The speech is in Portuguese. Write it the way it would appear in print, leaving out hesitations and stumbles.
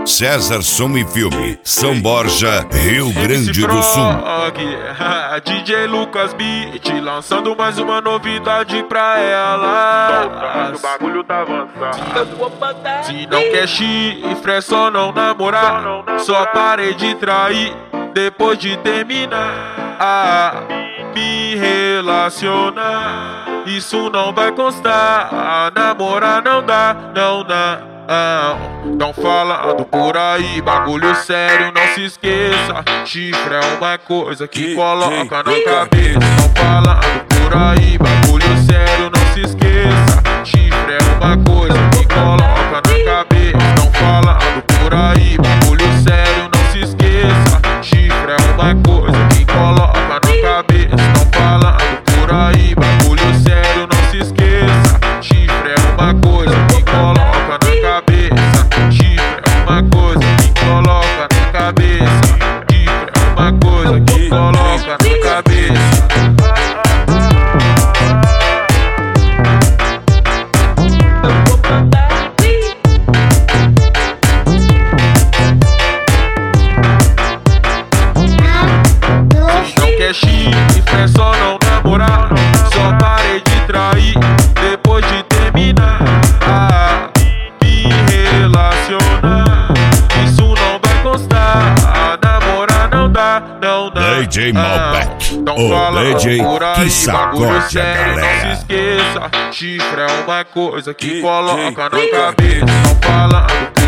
César Som e Filme, São Borja, Rio Grande do Sul. DJ Lucas Beat, lançando mais uma novidade pra ela. O bagulho tá avançado. Se não quer chifre, é só não namorar. Só parei de trair depois de terminar. Me relacionar, isso não vai constar. Namorar não dá, não dá. Tão falando por aí, bagulho sério, não se esqueça. Chifre é uma coisa que coloca na cabeça. Tão falando por aí, bagulho sério, não se esqueça. Chifre é uma coisa que coloca na cabeça. Tão falando por aí, bagulho sério, não se esqueça. Chifre é uma coisa que coloca na cabeça. Tão falando por aí, bagulho sério, não se esqueça. Chifre é uma coisa que coloca na cabeça. Chifre é uma coisa que coloca na cabeça. Chifre é uma coisa que coloca na cabeça. Chifre é só não namorar. Só parei de trair depois de terminar. Me relacionar, isso não vai constar. Namorar não dá, não dá. DJ Malbec, o DJ por aí, que sacode a sério, não se galera. esqueça. Chifre é uma coisa que coloca na cabeça. Tão falando